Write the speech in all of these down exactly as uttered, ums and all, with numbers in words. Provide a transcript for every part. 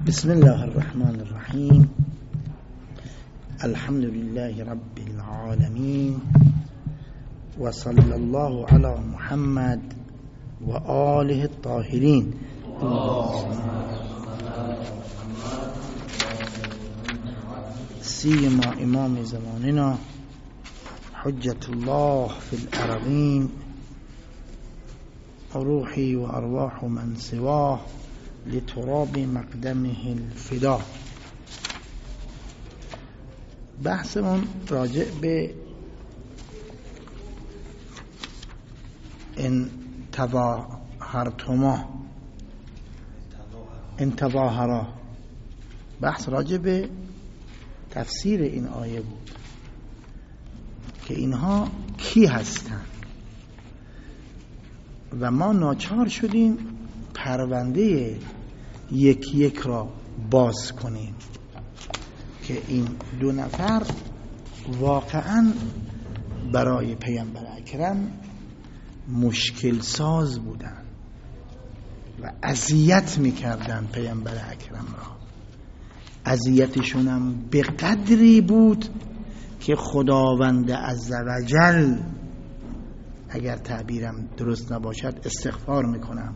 بسم الله الرحمن الرحیم. الحمد لله رب العالمین و صلی الله علی محمد و آله الطاهرین. سیما امام زماننا حجت الله فی الارضین روحی و ارواح من سواه لتراب مقدمه الفدا. بحثمون راجع به ان تظاهرتما ان تظاهرا بحث راجع به تفسیر این آیه بود که اینها کی هستند و ما ناچار شدیم پرونده یک یک را باز کنیم که این دو نفر واقعا برای پیامبر اکرم مشکل ساز بودن و اذیت میکردن پیامبر اکرم را. اذیتشون هم به قدری بود که خداوند عزوجل، اگر تعبیرم درست نباشد استغفار میکنم،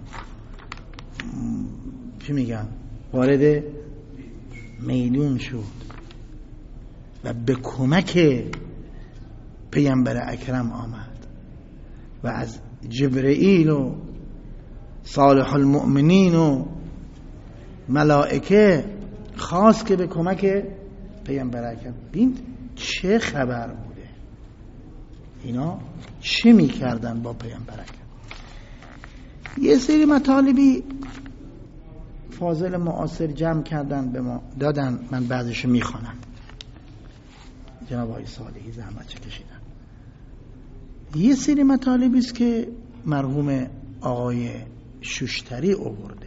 چی میگم، وارد میدون شد و به کمک پیامبر اکرم آمد و از جبرئیل و صالح المؤمنین و ملائکه خواست که به کمک پیامبر اکرم. ببین چه خبر بوده، اینا چه میکردن با پیامبر اکرم. یه سری مطالبی فاضل معاصر جمع کردن به ما دادن، من بعضیشو میخوانم. جناب آقای صالحی زحمت چه کشیدن. یه سری مطالبی است که مرحوم آقای شوشتری آورده،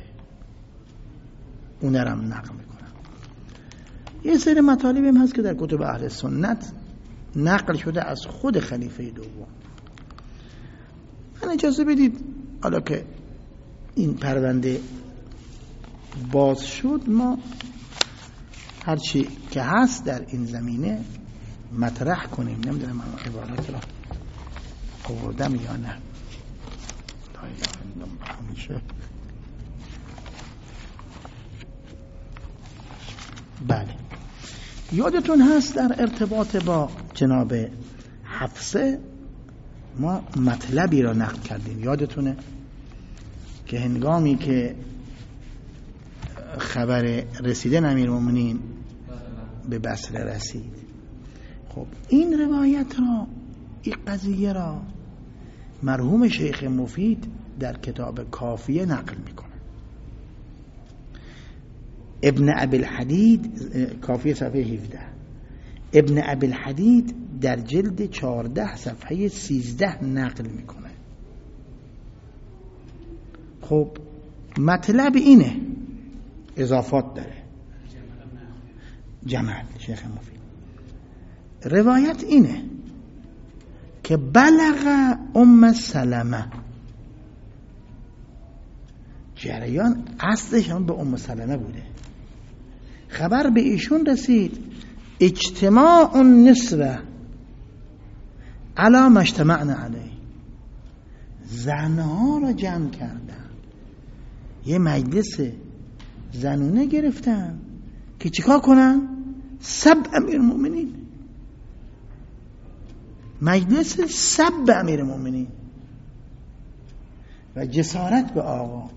اونرم نقل میکنم. یه سری مطالبی هم هست که در کتب اهل سنت نقل شده از خود خلیفه دوم. من اجازه بدید حالا که این پرونده باز شد ما هرچی که هست در این زمینه مطرح کنیم. نمیدونم من عبارت را آوردم یا نه. بله، یادتون هست در ارتباط با جناب حفصه ما مطلبی را نقل کردیم. یادتونه که هنگامی که خبر رسیدن امیرالمومنین به بصره رسید، خب این روایت را، این قضیه را مرحوم شیخ مفید در کتاب کافیه نقل میکنه. ابن ابی الحدید، کافیه صفحه هفده، ابن ابی الحدید در جلد چهارده صفحه سیزده نقل میکنه. خب مطلب اینه، اضافات داره. جمال شیخ مفید روایت اینه که بلغ ام سلمه، جریان اصلش هم به ام سلمه بوده، خبر به ایشون رسید اجتماع النسوه علی ما اجتمعنا علیه، زنها را جمع کردن، یه مجلس زنونه گرفتن که چیکار کنن؟ سب امیر المؤمنین، مجلس سب امیر المؤمنین و جسارت به آقا،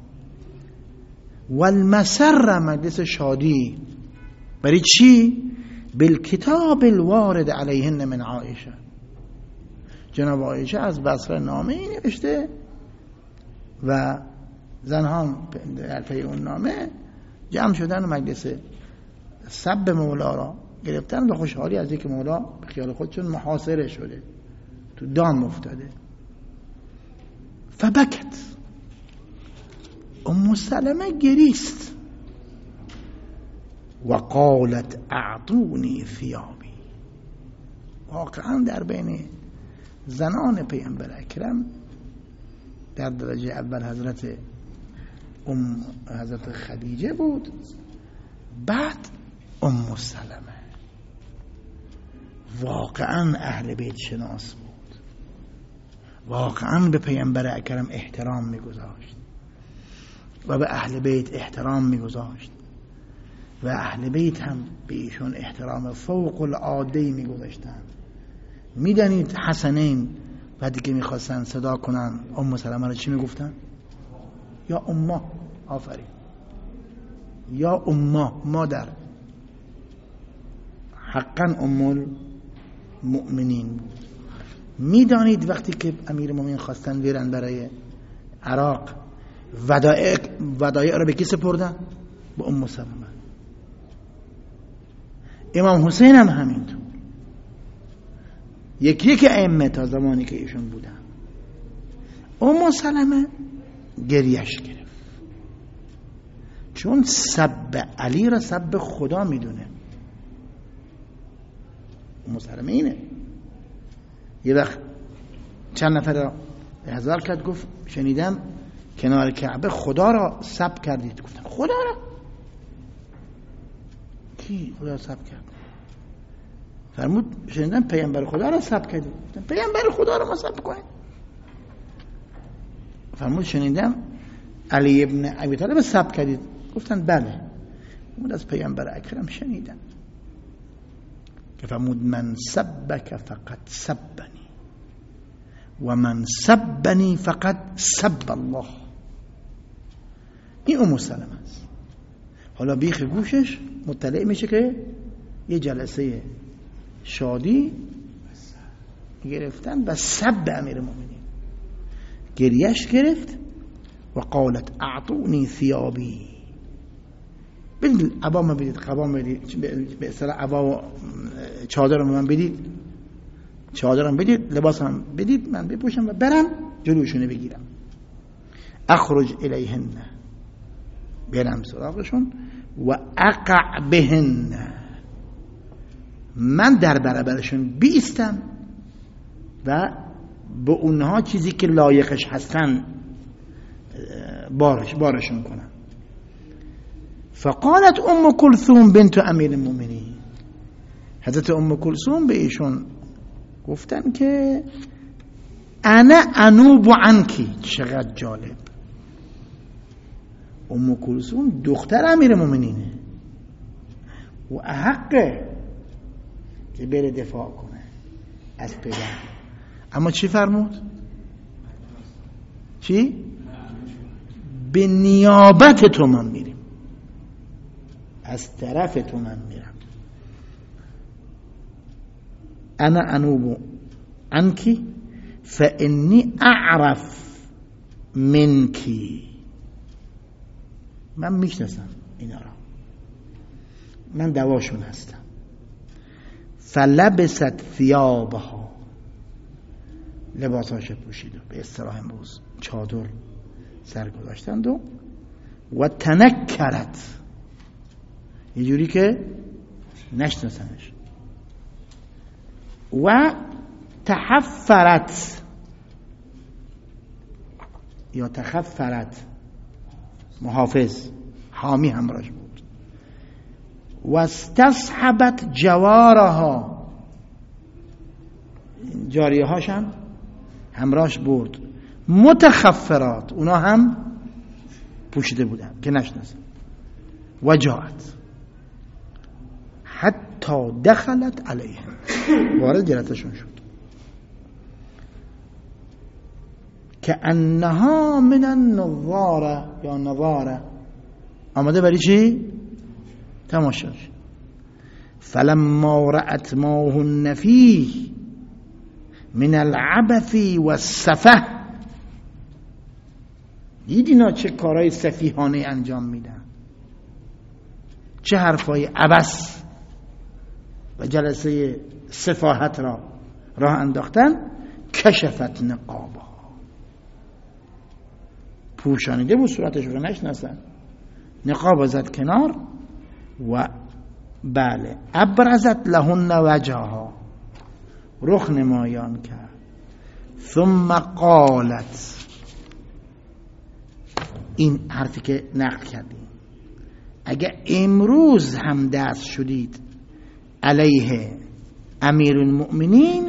والمسر مجلس شادی. برای چی؟ بالکتاب الوارد علیهن من عایشه، جناب عایشه از بصره نامه ای نوشته و زنها در پی اون نامه جمع شدن و مجلس سب مولا را گرفتن و خوشحالی از اینکه مولا به خیال خودشون محاصره شده، تو دام افتاده. فبکت، ام سلمه گریست و قالت اعطونی ثیابی. واقعا در بین زنان پیامبر اکرم در درجه اول حضرت ام حضرت خدیجه بود بعد ام سلمه واقعا اهل بیت شناس بود، واقعا به پیامبر اکرم احترام میگذاشت و به اهل بیت احترام میگذاشت و اهل بیت هم به ایشون احترام فوق العاده میگذاشتن. میدانید حسنین وقتی که میخواستن صدا کنن ام سلمه رو چی میگفتن؟ یا امه. آفرین، یا امه، مادر. حقا ام المؤمنین بود. میدانید وقتی که امیر مومنین خواستن بیرن برای عراق ودایع ودایع رو به کی سپردن؟ به ام سلمه. امام حسین هم همینطور. یکی یکی ائمه تا زمانی که ایشون بودن. ام سلمه گریش گرفت چون سب علی را سب خدا میدونه. ام سلمه اینه. یه وقت چند نفر را احضار کرد، گفت شنیدم کنار کعبه خدا را سب کردید. گفتن خدا را؟ کی خدا سب کرد؟ فرمود شنیدم پیامبر خدا را سب کردید. گفتن پیامبر خدا را ما سب کنیم؟ فرمود شنیدم علی ابن ابی طالب سب کردید. گفتن بله. فرمود از پیامبر اکرم شنیدم که فرمود من سبک فقط سبنی و من سبنی فقط سب الله. این ام سلمه است. حالا بیخ گوشش مطلع میشه که یه جلسه شادی گرفتن و سب امیر مومنین. گریش گرفت و قالت اعطونی ثیابی، بدید عبا من بدید، قبا من بدید، به اصطلاح عبا چادرم من بدید، چادرم بدید، لباسم بدید، من بپوشم و برم جلوشونه بگیرم. اخرج الیهن، برم سراغشون و اقع بهن، من در برابرشون بیستم و به اونها چیزی که لایقش هستن بارش بارشون کنم. فقالت ام کلثوم بنت امیر المؤمنین، حضرت ام کلثوم به ایشون گفتن که انا انوب عنکی. چقدر جالب. ام کلثوم دختر امیر المؤمنینه و احقه که بره دفاع کنه از پدر. اما چی فرمود؟ چی؟ به نیابت تو من میریم، از طرف تو من میرم. انا انوب عنکی فانی اعرف منکی، من میشناسم اینا را، من دواشون هستم. فلبست ثیابها، لباساش پوشید و به اصطلاح امروز چادر سر گذاشتند و و تنکرت، یه جوری که نشناسنش، و تحفرت یا تخفرت، محافظ حامی همراهش بود، و استصحبت جوارها، جاریه هاشم همراهش برد، متخفرات، اونا هم پوشیده بودن که نشناسن، و جاءت حتی دخلت علیهم، وارد جلسه‌شون شد، که انها من النظاره یا نظاره، آمده برای چی؟ تماشاش. فلما رأت ما هن فیه من العبث والسفه، دیدینا چه کارهای سفیهانه انجام میدن، چه حرفای عبث و جلسه سفاهت را راه انداختن. کشفت نقابها، پوشانیده بود صورتش رو نشناسن، نقاب زد کنار و بله ابرزت لهن وجهها، رخ نمایان کرد. ثم قالت، این حرفی که نقل کردیم، اگه امروز هم دست شدید علیه امیر المؤمنین،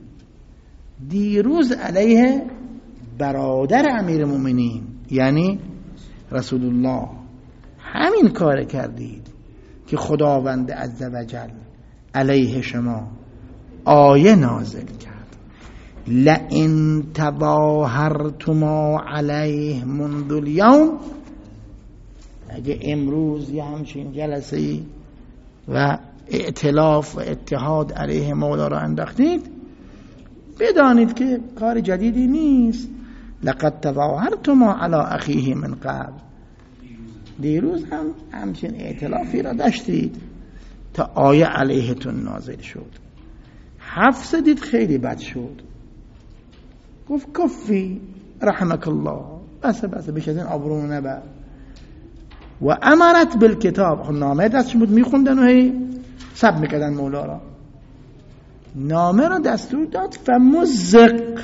دیروز علیه برادر امیر المؤمنین یعنی رسول الله همین کار کردید که خداوند عزوجل علیه شما آیه نازل کرد. لئن تظاهرتما علیه منذ الیوم، اگه امروز یه همچین جلسه‌ای و ائتلاف و اتحاد علیه مولا را انداختید، بدانید که کار جدیدی نیست. لقد تظاهرتما علی اخیه من قبل، دیروز هم همچین ائتلافی را داشتید تا آیه علیهتون نازل شد. حفصه دید خیلی بد شد، گفت کفی رحمک الله، بس بس بیش از این آبرون نبر. و امرت بالکتاب، خب نامه دستش بود میخوندن و هی سب میکردن مولا را. نامه را دستور داد فمزق،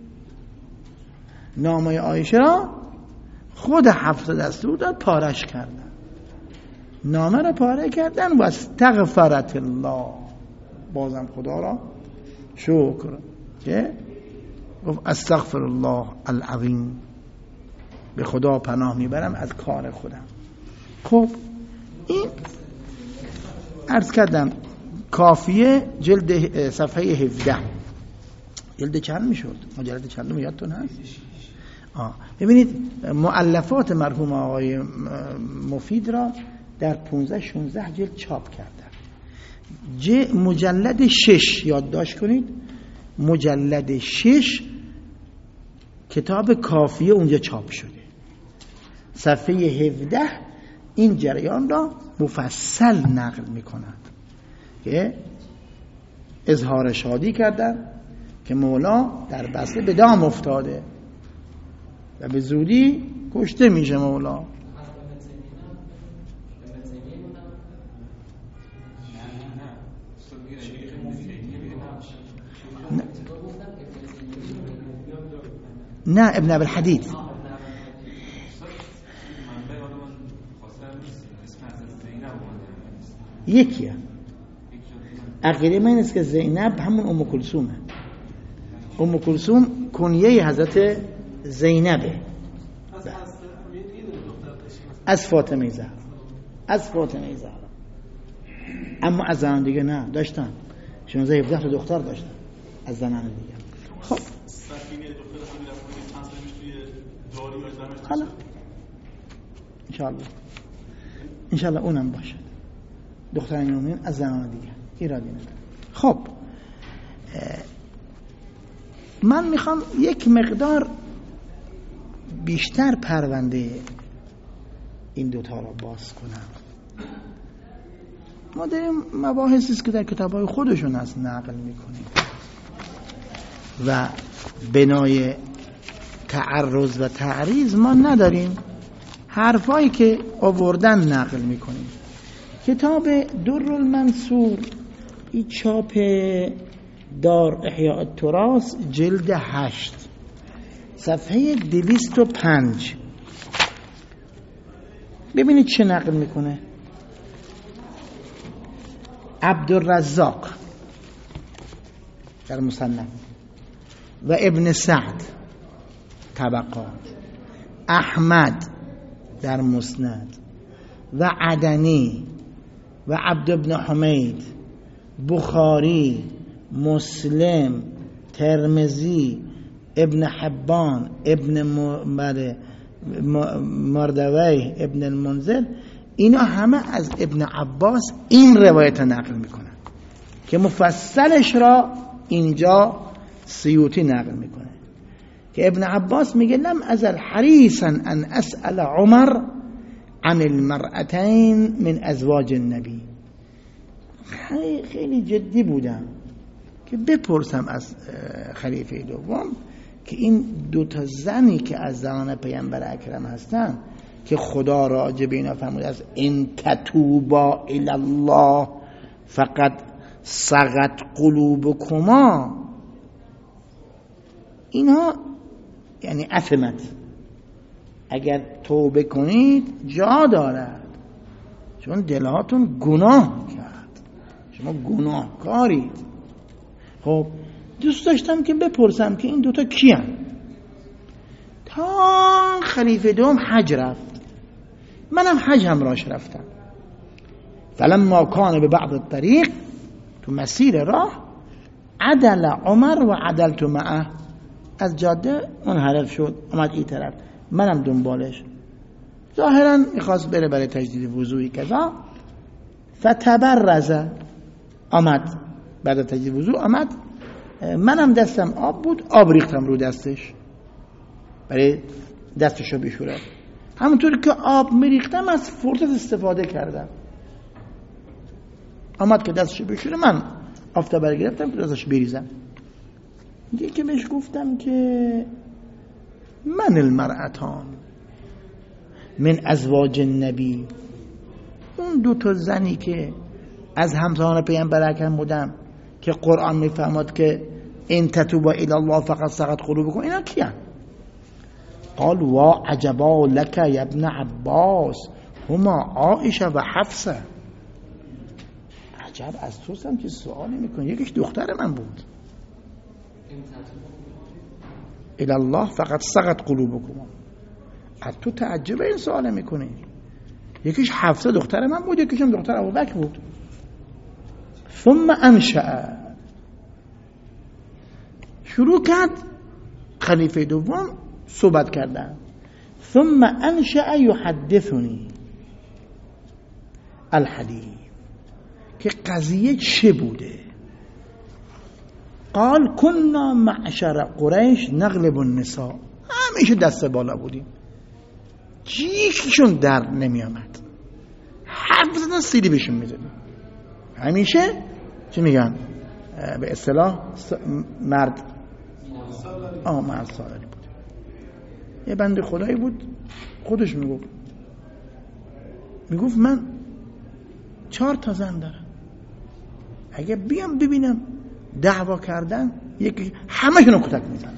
نامه عایشه را خود حفصه دستور داد پارش کردن، نامه را پاره کردن. و استغفرت الله، بازم خدا را شکر که گفت استغفر الله العظیم، به خدا پناه میبرم از کار خودم. خب این عرض کردم کافیه جلد صفحه هفده، جلد چند میشد؟ مجلد چند یادتون هست؟ آه. ببینید مؤلفات مرحوم آقای مفید را در پانزده شانزده جلد چاپ کردن. ج مجلد شش یادداشت کنید، مجلد شش کتاب کافیه اونجا چاپ شده. صفحه هفده این جریان را مفصل نقل میکنند که اظهار شادی کردن که مولا در بسته به دام افتاده و به زودی کشته میشه مولا. نه ابن ابوالحدید، یکیه. عقیده من است که زینب همون ام کلثومه. ام کلثوم کنیه حضرت زینبه از فاطمه زهرا، از فاطمه زهرا. اما از زنان دیگه نه داشتن، شانزده هفده تا دختر داشتن از زنان دیگه. خب حالا انشاءالله انشاءالله اونم باشه، دختران مومنین از زنان دیگه ایرادی نداره. خب من میخوام یک مقدار بیشتر پرونده این دوتا را باز کنم. ما داریم مباحثی است که در کتاب‌های خودشون هست نقل میکنیم و بنای تعرض و تعریض ما نداریم، حرفایی که آوردن نقل میکنیم. کتاب در المنصور این چاپ دار احیاء التراث جلد هشت صفحه دویست و پنج، ببینید چه نقل میکنه. عبدالرزاق در مصنف و ابن سعد طبقات، احمد در مسند و عدنی و عبد ابن حمید، بخاری، مسلم، ترمذی، ابن حبان، ابن مردوی، ابن المنذر، اینا همه از ابن عباس این روایت نقل میکنن که مفصلش را اینجا سیوطی نقل میکنه که ابن عباس میگه لم ازل حریصا ان اسأل عمر عن المرأتين من ازواج النبی، خیلی جدی بودم که بپرسم از خلیفه دوم که این دو تا زنی که از زنان پیامبر اکرم هستن که خدا راجع به اینا فرموده از ان تتوبا الی الله فقط صغت قلوبکما، اینا یعنی اثمت، اگر توبه کنید جا دارد. چون دلهاتون گناه کرد، شما گناهکارید. خب دوست داشتم که بپرسم که این دوتا کیان. تا خلیفه دوم حج رفت، منم حج همراهش رفتم. فلما کان به بعض الطریق، تو مسیر راه، عدل عمر و عدلت معه، از جاده منحرف شد اومد این طرف، منم دنبالش. ظاهرا میخواست بره برای تجدید وضوئی کذا. فتبرز، آمد بعد تجدید وضو آمد، منم دستم آب بود، آب ریختم رو دستش برای دستشو بشوره. همونطور که آب میریختم از فرصت استفاده کردم. آمد که دستشو بشوره، من آفتاب برگرفتم که دستش بریزم. دیگه که بهش گفتم که من المرأتان من ازواج النبی، اون دو تا زنی که از همسایان پیامبر اکرم بودم که قرآن میفرماد که ان تتوبا الی الله فقد صغت قلوبکم، اینا کیان؟ قال وا عجبا لك یا ابن عباس هما عائشه و حفصه. عجب از توستم که سوال میکنی، یکیش دختر من بود. الی الله فقد صغت قلوبکم، از تو تعجب این سوال میکنی. یکیش حفصه دختر من بود، یکیشم دختر ابوبکر بود. ثم انشأ، شروع کرد خلیفه دوم صحبت کردن. ثم انشأ یحدثنی الحدیث، که قضیه چه بوده. قال كنا معشر قریش نغلب النساء، همیشه دست بالا بودیم، یکیشون در نمی آمد، حرف زدن سیلی بهشون میزدیم. همیشه چی میگن به اصطلاح مرد آه مرد سالاری بود. یه بنده خدایی بود خودش میگفت میگفت من چهار تا زن دارم، اگه بیام ببینم دعوا کردن یکی همشون رو کتک میزنم،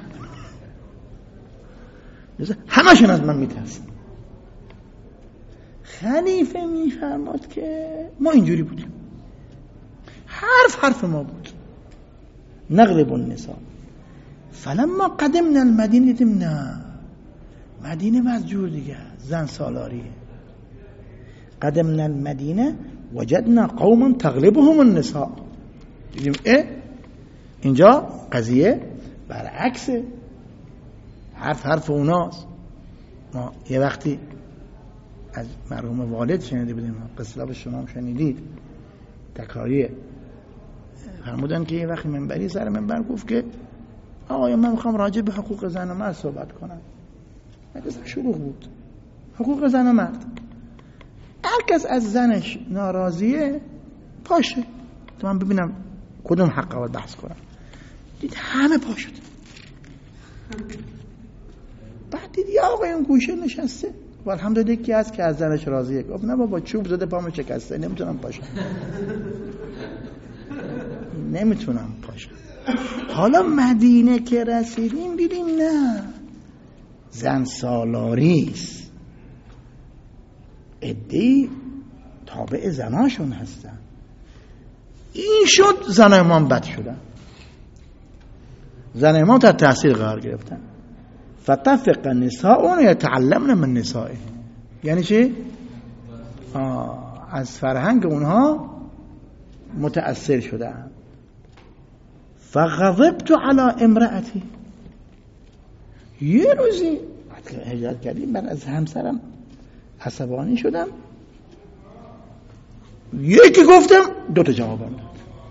همشون از من میترسن. خلیفه میفرماد که ما اینجوری بودیم، حرف حرف ما بود. نغلب النساء. فلما قدمنا المدینه دیدیم نه، مدینه مزجور دیگه، زن سالاریه. قدمنا المدینه وجدنا قوما تغلبهم النساء، دیدیم اه اینجا قضیه برعکسه، حرف حرف اوناست. ما یه وقتی از مرحوم والد شنیده بودیم، قصه به شما هم شنیدید، تکراریه، فرمودن که یه وقتی منبری سر منبر گفت که آقا من میخوام راجع به حقوق زن و مرد صحبت کنم. مجلس شلوغ بود، حقوق زن و مرد، هر کس از زنش ناراضیه پاشه تو من ببینم کدوم حق باید بحث کنم. دید همه پا شد. بعد دید یه آقای اون گوشه نشسته و الحمدلله یکی هست که از زنش راضیه. گفت نه بابا چوب زده پامو شکسته، نمیتونم پاشم نمیتونم پاشم. حالا مدینه که رسیدیم دیدیم نه، زن سالاریست، عده‌ای تابع زناشون هستن. این شد زن امام بد شدن، زن امام تحت تاثیر قرار گرفتن. فتفق نساء یتعلمن من نسائهم، یعنی چی؟ از فرهنگ اونها متأثر شدن. فغضبت على امرأتی، یه روزی هجرت کردیم من از همسرم عصبانی شدم، یکی گفتم دو تا جوابم داد.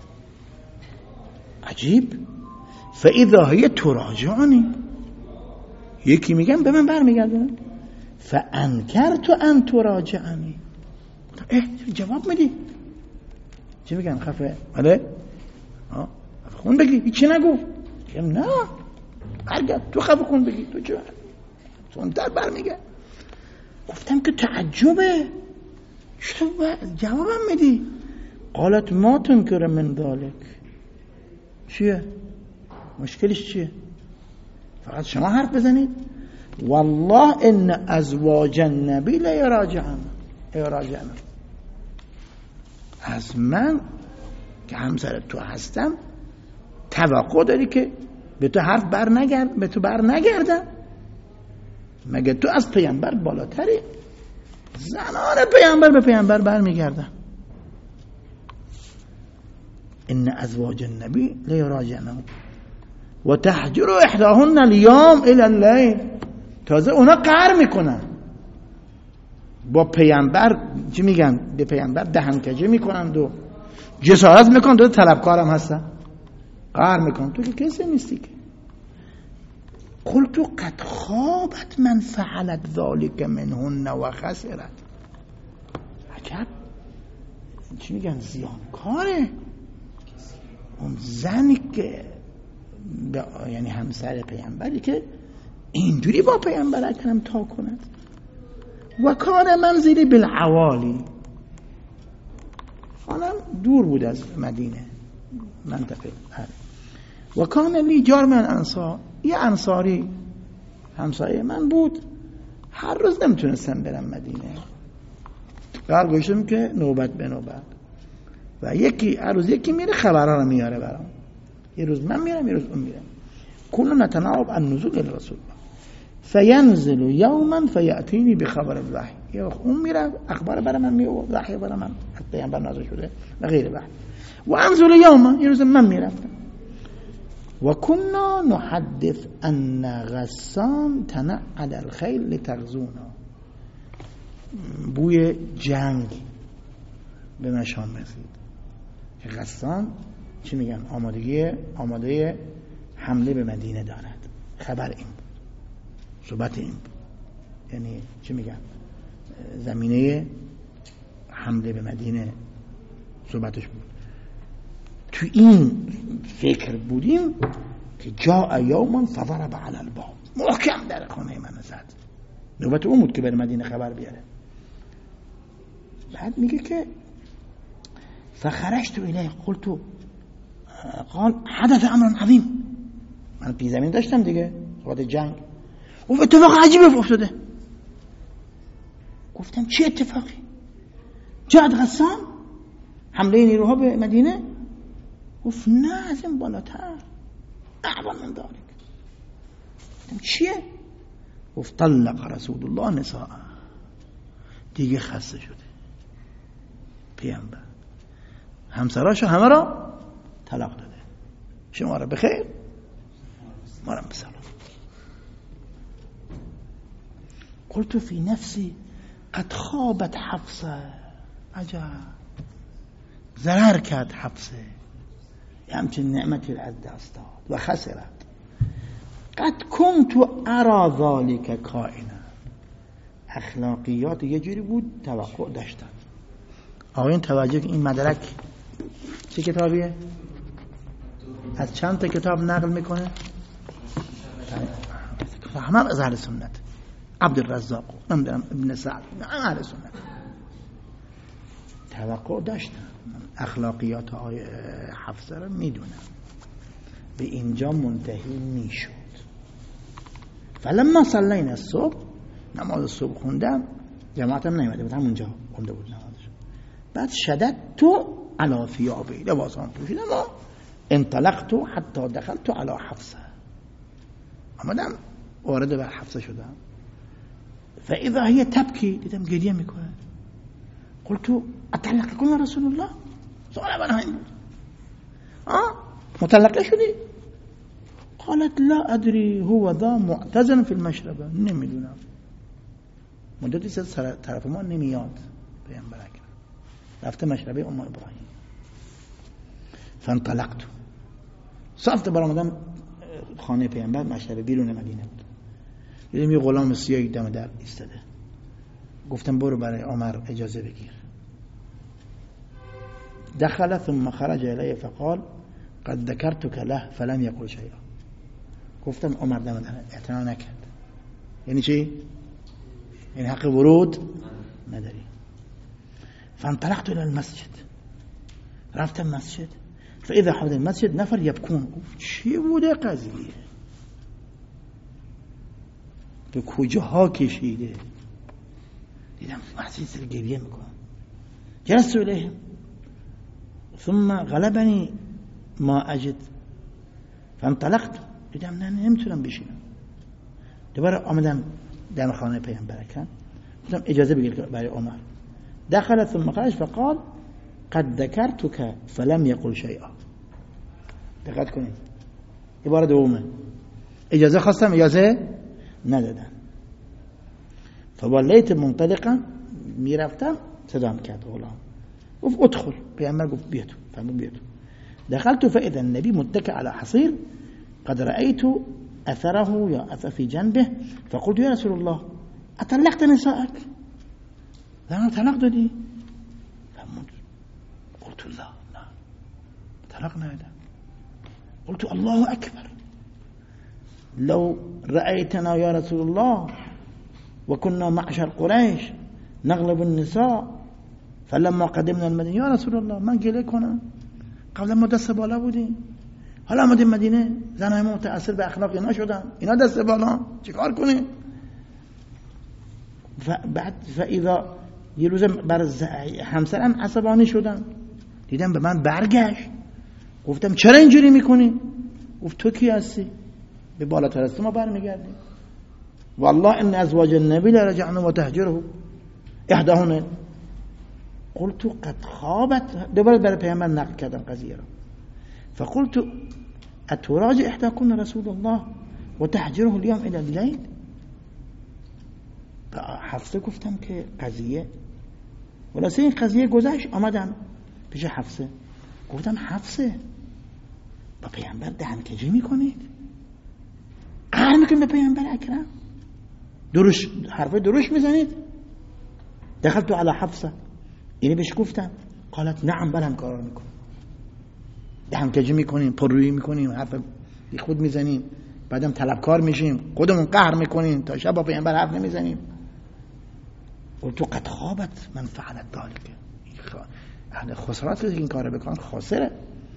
عجیب. فاذا هی تراجعنی، یکی میگم به من برمیگردونه. فانکرت ان تراجعنی، اه جواب میدی چی میگم خفه؟ بله ها خون بگی هیچی نگو. میگم نه برگرد تو خفه خون بگی تو چه تندتر برمیگه. گفتم که تعجبه چرا جوابم میدی؟ قالت ما تنکر من ذلک، چیه مشکلش چیه؟ فقط شما حرف بزنید. والله ان ازواج النبی لا یراجعن یراجعن، از من که همسر تو هستم توقع داری که به تو حرف بر نگرد به تو بر نگردم؟ مگه تو از پیامبر بالاتری؟ زنان پیامبر به پیامبر بر میگردن. ان ازواج النبی لیراجعنه و تهجر احداهن اليوم الى الليل. تازه اونا قهر میکنن با پیامبر، چی میگن؟ به پیامبر دهنکجی میکنند و جسارت میکنن، دو طلبکارم هستن، قهر میکنن. تو که کسی نیستی که. قلت قد خابت من فعلت ذلك منهن و خسرت. عجب، چی میگن؟ زیانکاره اون زنی که یعنی همسر پیامبری که اینجوری با پیامبر اکرم تا کند. و کان منزلی بالعوالی، خانم دور بود از مدینه، منطقه. و کان لی جار من انصار، یه انصاری همسایه من بود، هر روز نمیتونستم برم مدینه، قرار گذاشتم که نوبت به نوبت، و یکی هر روز یکی میره خبرها رو میاره برام. یه روز من میرم یه روز اون میرم. کل نتناوب عن نزول الرسول فینزل یوما فیاتینی بخبر الوحی. یه وقت اون میره اخبار برای من میاره، وحی برای من پیامبر نازل شده و غیر وحی. و انزل یوما، یه روز من میرم. و کنا نحدث ان غسان تنعل الخیل لتغزونا. بوی جنگ به مشام رسید که غسان چی میگن؟ آمادگی آماده حمله به مدینه دارد. خبر این بود، صحبت این بود، یعنی چی میگن؟ زمینه حمله به مدینه صحبتش بود. تو این فکر بودیم که جاء یوما فضرب علی الباب، محکم در خانه من زد. نوبت اون بود که بر مدینه خبر بیاره. بعد میگه که فخرجت الیه قلت، قال حدث امر عظیم. من پی زمین داشتم دیگه، صحبت جنگ. و اتفاق عجیبی افتاده. گفتم چه اتفاقی؟ جاءت غسان، حمله نیروها به مدینه؟ گفت نه، از این بالاتر، اعظم من ذلك. گفتم چیه؟ گفت طلق رسول الله نساء. دیگه خسته شده پیامبر، همسراشو همه را طلاق داده. شما را بخیر، ما را بسلام. قلت فی نفسی قد خابت حفصه. عجب، ضرر کرد حفصه، همچین نعمتی را از دست داد و خسرت. قد کنت ارى ذلك کائنا. اخلاقیات یه جوری بود توقع داشتن. آقایون توجه که این مدرک چه کتابیه؟ از چند تا کتاب نقل میکنه؟ همه از اهل سنت. عبدالرزاق، نمیدونم ابن سعد، اهل سنت. توقع داشتن، اخلاقیات آقای حفصه رو میدونم. به اینجا منتهی میشد. فلما صلینا الصبح، نماز صبح خوندم، جماعتم نیومده بود، همونجا خونده بود نمازش. بعد شدت تو علی ثیابی، لباسام پوشیدم و انطلقت حتی دخلت علی حفصه. آمدم وارد بر حفصه شدم. فاذا هي تبکی، دیدم گریه میکنه. قلت اطلقكم رسول الله؟ سوال من همین بود. آه مطلقه شدی؟ قالت لا ادري هو ذا معتزن في المشربه. نمیدونم، مدتی سر طرف ما نمیاد. پیامبر اکرم رفته مشربه ام ابراهیم. فانطلقت، صفت برآمدم خانه پیامبر، مشربه بیرون مدینه بود. دیدم یه غلام سیاهی دم در ایستاده. گفتم برو برای عمر اجازه بگیر. دخل ثم خرج الیه فقال قد ذكرتك له فلم يقل شيئا. گفتم عمر دم در اعتنا نکرد. یعنی چی؟ یعنی حق ورود نداری. فانطلقت الى المسجد، رفتم مسجد. فاذا حول المسجد نفر يبكون. چی بوده قضیه؟ به کجاها کشیده؟ دیدم مسجد سر گریه میکنم. جلست الیهم ثم غلبني ما اجد فانطلقت، دیدم نه نمیتونم بشینم. دوباره آمدم در خانه پیامبر اکرم، گفتم اجازه بگیر برای عمر. دخل ثم خرج فقال قد ذكرتك فلم يقل شيئا. دقت کنید، عبارت دومه، اجازه خواستم اجازه ندادن. فولیت منطلقا، میرفتم صدام کرد غلام، گفت ادخل. پیامبر گفت بیا تو. فرمود بیا تو. دخلت فاذا النبي متكئ على حصير قد رأيت اثره یا اثر في جنبه فقلت يا رسول الله اطلقت نساءك؟ لا طلاق دادی؟ فرمود قلت لا لا طلاق ندادم. قلت الله اكبر لو رأيتنا يا رسول الله وكنا معشر قريش نغلب النساء فلما قدمنا المدینه یا رسول الله من گله کنم، قبلا ما دست بالا بودیم، حالا آمدیم مدینه زنای ما متأثر به اخلاق اینا شدن، اینا دست بالا، چیکار کنیم؟ بعد فاذا یه روز بر همسرم عصبانی شدم، دیدم به من برگشت، گفتم چرا اینجوری میکنی؟ گفت تو کی هستی؟ به بالاتر از ما برمیگردیم. والله ان ازواج النبی لرجعنا وتهجره احداهن. قلت قد خابت، دوباره برای پیامبر نقل کردم قضیه را. فقلت اتراجع احداكن رسول الله وتهجره اليوم الى الليل. حفصه گفتم که قضیه خلاصه این قضیه گذشت، آمدم پیش حفصه گفتم حفصه با پیامبر دهنکجی میکنید؟ قهر میکنید به پیامبر اکرم؟ دروش حرفای دروش میزنید؟ دخلت على حفصه، یعنی بهش گفتم. قالت نعم بله هم کارا میکنم، دهنکجی میکنیم، پررویی میکنیم، حرف بی خود میزنیم، بعدم طلبکار میشیم، خودمون قهر میکنیم، تا شب با پیامبر حرف نمیزنیم. قلت قد خابت من فعلت ذلك. اهل خسارت که این کارو بکنن خاسره.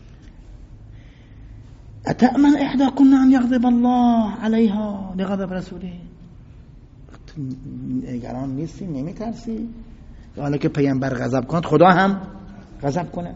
اتأمن احداكن ان يغضب الله عليها لغضب رسوله. نگران نیستی؟ نمیترسی؟ حالا که پیامبر غضب کند خدا هم غضب کنه،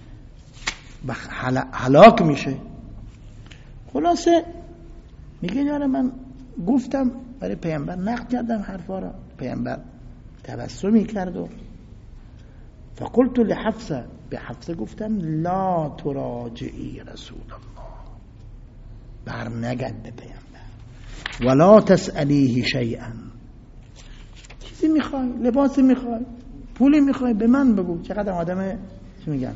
هلاک میشه. خلاصه میگه یاره من گفتم برای پیامبر نقد کردم حرفا را، پیامبر تبسمی کرد. و فقلت لحفصه، به حفصه گفتم لا تراجعی رسول الله، بر نگرد به پیامبر، ولا تسألیه شیئا. چیزی میخوای، لباسی میخوای، پولی میخوای، به من بگو. چقدر آدمه چی میگن،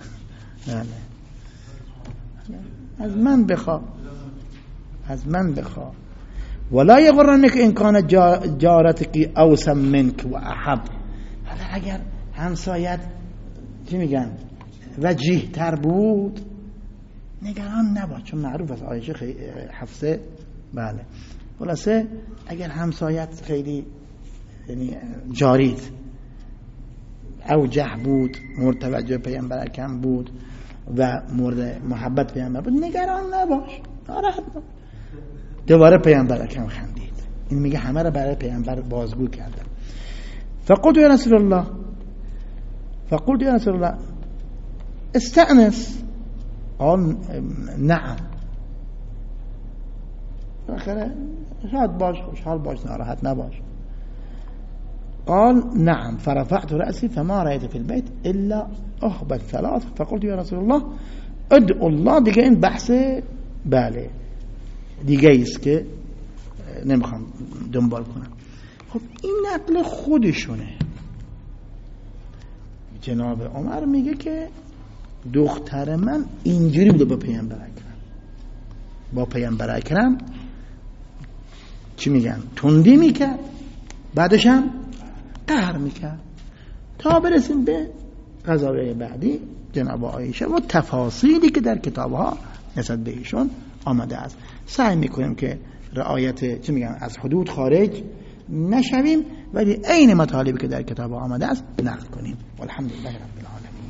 از من بخوا، از من بخوا. ولا یغرنک ان کان جارتک اوسم منک و احب. حالا اگر همسایت چی میگن وجیه تر بود نگران نباش، چون معروف است عایشه حفصه. بله خلاصه اگر همسایت خیلی یعنی جارید اوجه بود، مورد توجه پیامبر اکرم بود و مورد محبت پیامبر بود، نگران نباش، ناراحت نباش. دوباره پیامبر اکرم خندید. این میگه همه را برای پیامبر بازگو کردم. فقلت یا رسول الله، فقلت یا رسول الله استأنس. قال نعم. آخره شاد باش، خوشحال باش، ناراحت نباش. قال نعم. فرفعت رأسي فما رأيت في البيت إلا أخبت ثلاث. فقلت يا رسول الله ادعو الله. دیگه این بحث بله دیگه ایست که نمیخوام دنبال کنم. خب این نقل خودشونه. جناب عمر میگه که دختر من اینجوری بوده با پیامبر اکرم، با پیامبر اکرم چی میگن تندی میکرد، بعدش هم قهر میکرد، تا برسیم به قضاوی بعدی جناب عایشه و تفاصیلی که در کتابها نسبت به ایشون آمده است. سعی میکنیم که رعایت چی میگن از حدود خارج نشویم، ولی عین مطالبی که در کتاب آمده است نقل کنیم. والحمدلله رب العالمین.